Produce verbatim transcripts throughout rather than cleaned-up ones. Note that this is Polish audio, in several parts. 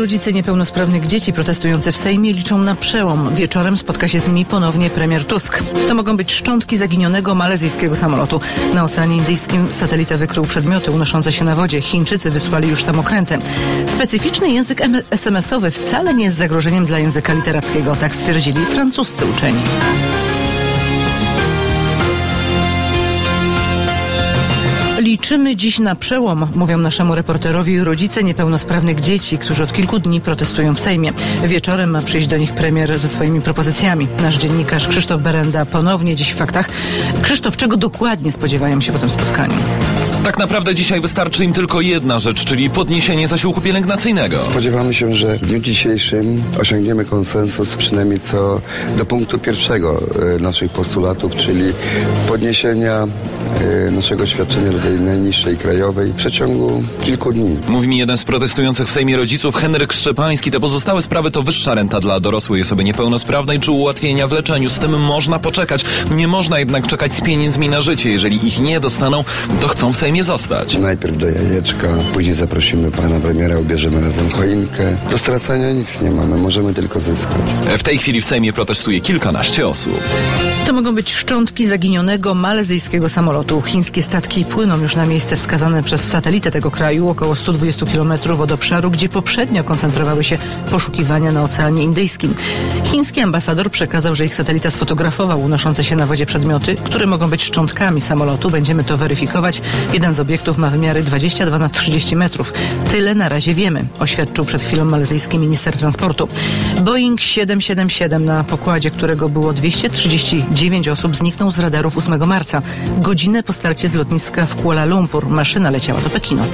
Rodzice niepełnosprawnych dzieci protestujący w Sejmie liczą na przełom. Wieczorem spotka się z nimi ponownie premier Tusk. To mogą być szczątki zaginionego malezyjskiego samolotu. Na Oceanie Indyjskim satelita wykrył przedmioty unoszące się na wodzie. Chińczycy wysłali już tam okręty. Specyficzny język es em esowy wcale nie jest zagrożeniem dla języka literackiego, tak stwierdzili francuscy uczeni. Liczymy dziś na przełom, mówią naszemu reporterowi rodzice niepełnosprawnych dzieci, którzy od kilku dni protestują w Sejmie. Wieczorem ma przyjść do nich premier ze swoimi propozycjami. Nasz dziennikarz Krzysztof Berenda ponownie dziś w Faktach. Krzysztof, czego dokładnie spodziewają się po tym spotkaniu? Tak naprawdę dzisiaj wystarczy im tylko jedna rzecz, czyli podniesienie zasiłku pielęgnacyjnego. Spodziewamy się, że w dniu dzisiejszym osiągniemy konsensus przynajmniej co do punktu pierwszego e, naszych postulatów, czyli podniesienia e, naszego świadczenia tej najniższej krajowej w przeciągu kilku dni. Mówi mi jeden z protestujących w Sejmie rodziców, Henryk Szczepański. Te pozostałe sprawy to wyższa renta dla dorosłej osoby niepełnosprawnej czy ułatwienia w leczeniu. Z tym można poczekać. Nie można jednak czekać z pieniędzmi na życie. Jeżeli ich nie dostaną, to chcą w Sejmie zostać. Najpierw do jajeczka, później zaprosimy pana premiera, ubierzemy razem choinkę. Do stracenia nic nie mamy, możemy tylko zyskać. W tej chwili w Sejmie protestuje kilkanaście osób. To mogą być szczątki zaginionego malezyjskiego samolotu. Chińskie statki płyną już na miejsce wskazane przez satelitę tego kraju, około sto dwadzieścia kilometrów od obszaru, gdzie poprzednio koncentrowały się poszukiwania na Oceanie Indyjskim. Chiński ambasador przekazał, że ich satelita sfotografował unoszące się na wodzie przedmioty, które mogą być szczątkami samolotu. Będziemy to weryfikować. Jeden z obiektów ma wymiary dwadzieścia dwa na trzydzieści metrów. Tyle na razie wiemy, oświadczył przed chwilą malezyjski minister transportu. Boeing siedem siedem siedem, na pokładzie którego było dwieście trzydzieści dziewięć osób, zniknął z radarów ósmego marca. Godzinę po starcie z lotniska w Kuala Lumpur. Maszyna leciała do Pekinu.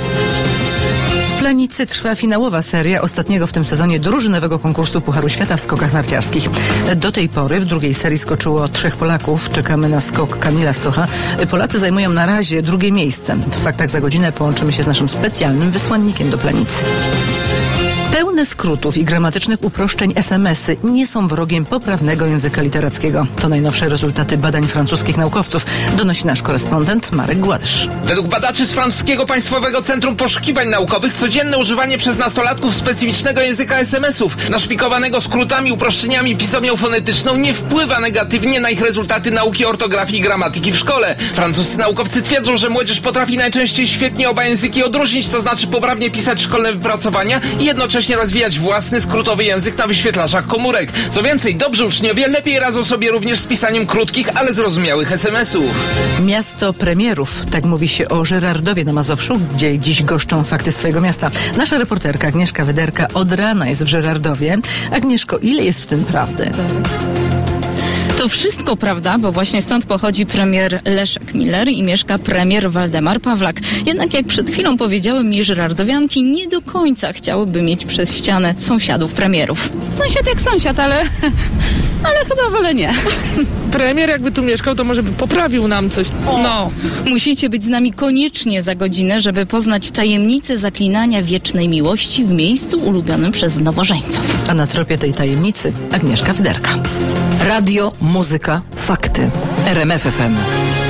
W Planicy trwa finałowa seria ostatniego w tym sezonie drużynowego konkursu Pucharu Świata w skokach narciarskich. Do tej pory w drugiej serii skoczyło trzech Polaków. Czekamy na skok Kamila Stocha. Polacy zajmują na razie drugie miejsce. W Faktach za godzinę połączymy się z naszym specjalnym wysłannikiem do Planicy. Pełne skrótów i gramatycznych uproszczeń es em esy nie są wrogiem poprawnego języka literackiego. To najnowsze rezultaty badań francuskich naukowców, donosi nasz korespondent Marek Gładysz. Według badaczy z francuskiego Państwowego Centrum Poszukiwań Naukowych codzienne używanie przez nastolatków specyficznego języka es em esów, naszpikowanego skrótami, uproszczeniami, pisownią fonetyczną, nie wpływa negatywnie na ich rezultaty nauki ortografii i gramatyki w szkole. Francuscy naukowcy twierdzą, że młodzież potrafi najczęściej świetnie oba języki odróżnić, to znaczy poprawnie pisać szkolne wypracowania i jednocześnie rozwijać własny skrótowy język na wyświetlaczach komórek. Co więcej, dobrzy uczniowie lepiej radzą sobie również z pisaniem krótkich, ale zrozumiałych es em esów. Miasto premierów, tak mówi się o Żyrardowie na Mazowszu, gdzie dziś goszczą Fakty z twojego miasta. Nasza reporterka Agnieszka Wyderka od rana jest w Żyrardowie. Agnieszko, ile jest w tym prawdy? To wszystko prawda, bo właśnie stąd pochodzi premier Leszek Miller i mieszka premier Waldemar Pawlak. Jednak jak przed chwilą powiedziały mi żyrardowianki, nie do końca chciałyby mieć przez ścianę sąsiadów premierów. Sąsiad jak sąsiad, ale, ale chyba wolę nie. Premier jakby tu mieszkał, to może by poprawił nam coś. No. Musicie być z nami koniecznie za godzinę, żeby poznać tajemnicę zaklinania wiecznej miłości w miejscu ulubionym przez nowożeńców. A na tropie tej tajemnicy Agnieszka Wyderka. Radio, muzyka, fakty. R M F F M.